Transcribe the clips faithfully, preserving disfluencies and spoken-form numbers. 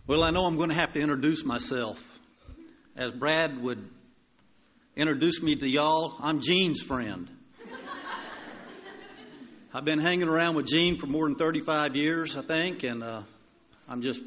Well, I know I'm going to have to introduce myself. As Brad would introduce me to y'all, I'm Gene's friend. I've been hanging around with Gene for more than thirty-five years, I think, and uh, I'm just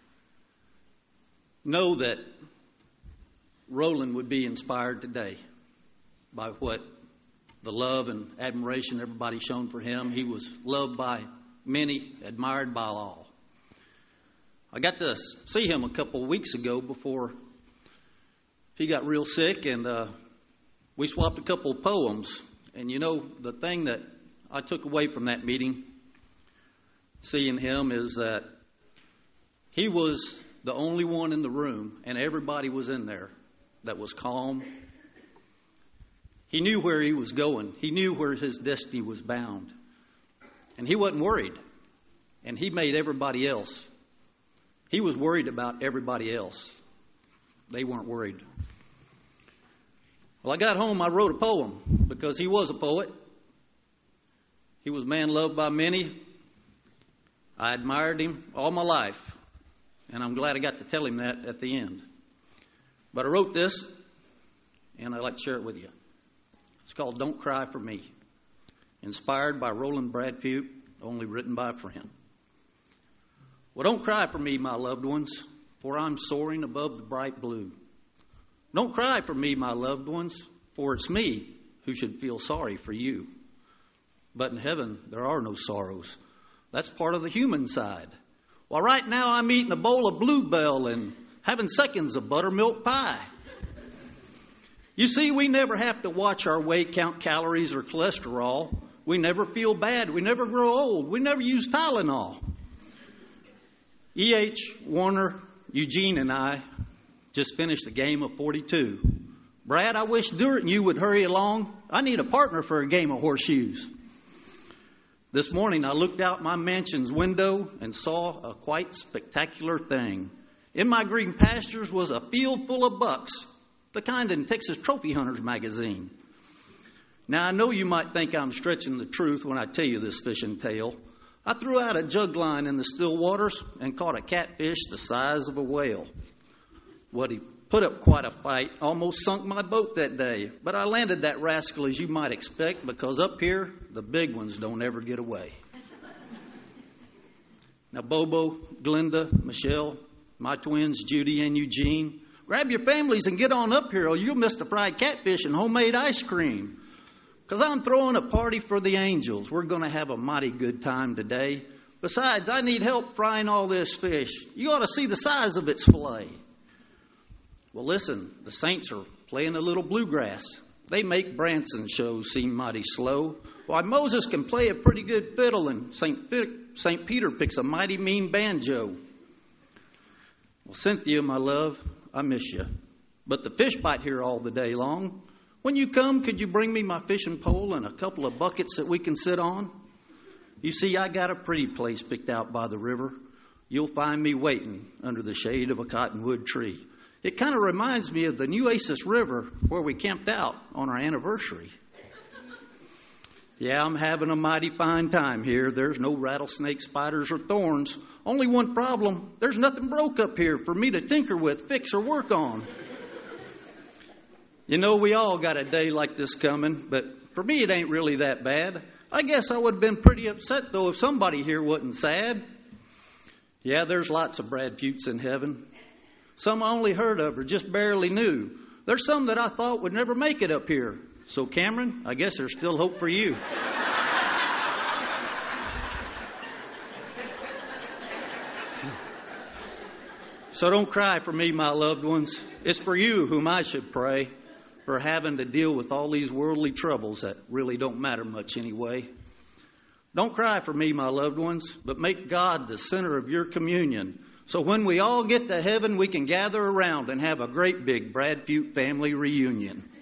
know that Roland would be inspired today by what the love and admiration everybody shown for him. He was loved by many, admired by all. I got to see him a couple of weeks ago before he got real sick, and uh, we swapped a couple of poems. And you know, the thing that I took away from that meeting, seeing him, is that he was the only one in the room, and everybody was in there, that was calm. He knew where he was going. He knew where his destiny was bound. And he wasn't worried. And he made everybody else. He was worried about everybody else. They weren't worried. Well, I got home, I wrote a poem because he was a poet. He was a man loved by many. I admired him all my life. And I'm glad I got to tell him that at the end. But I wrote this, and I'd like to share it with you. It's called Don't Cry for Me. Inspired by Roland Bradfute, only written by a friend. Well, don't cry for me, my loved ones, for I'm soaring above the bright blue. Don't cry for me, my loved ones, for it's me who should feel sorry for you. But in heaven, there are no sorrows. That's part of the human side. Well, right now I'm eating a bowl of Bluebell and having seconds of buttermilk pie. You see, we never have to watch our weight, count calories or cholesterol. We never feel bad. We never grow old. We never use Tylenol. E H. Warner, Eugene, and I just finished a game of forty-two. Brad, I wish Dewart and you would hurry along. I need a partner for a game of horseshoes. This morning I looked out my mansion's window and saw a quite spectacular thing. In my green pastures was a field full of bucks, the kind in Texas Trophy Hunters magazine. Now, I know you might think I'm stretching the truth when I tell you this fishing tale. I threw out a jug line in the still waters and caught a catfish the size of a whale. What he put up quite a fight, almost sunk my boat that day. But I landed that rascal as you might expect, because up here, the big ones don't ever get away. Now, Bobo, Glenda, Michelle, my twins, Judy and Eugene, grab your families and get on up here or you'll miss the fried catfish and homemade ice cream. Because I'm throwing a party for the angels. We're going to have a mighty good time today. Besides, I need help frying all this fish. You ought to see the size of its fillet. Well, listen, the saints are playing a little bluegrass. They make Branson shows seem mighty slow. Why, Moses can play a pretty good fiddle, and Saint Saint Peter picks a mighty mean banjo. Well, Cynthia, my love, I miss you. But the fish bite here all the day long. When you come, could you bring me my fishing pole and a couple of buckets that we can sit on? You see, I got a pretty place picked out by the river. You'll find me waiting under the shade of a cottonwood tree. It kind of reminds me of the Nueces River where we camped out on our anniversary. Yeah, I'm having a mighty fine time here. There's no rattlesnakes, spiders, or thorns. Only one problem. There's nothing broke up here for me to tinker with, fix, or work on. You know, we all got a day like this coming, but for me it ain't really that bad. I guess I would have been pretty upset, though, if somebody here wasn't sad. Yeah, there's lots of Bradfutes in heaven. Some I only heard of or just barely knew. There's some that I thought would never make it up here. So, Cameron, I guess there's still hope for you. So don't cry for me, my loved ones. It's for you whom I should pray, for having to deal with all these worldly troubles that really don't matter much anyway. Don't cry for me, my loved ones, but make God the center of your communion. So when we all get to heaven, we can gather around and have a great big Bradfute family reunion.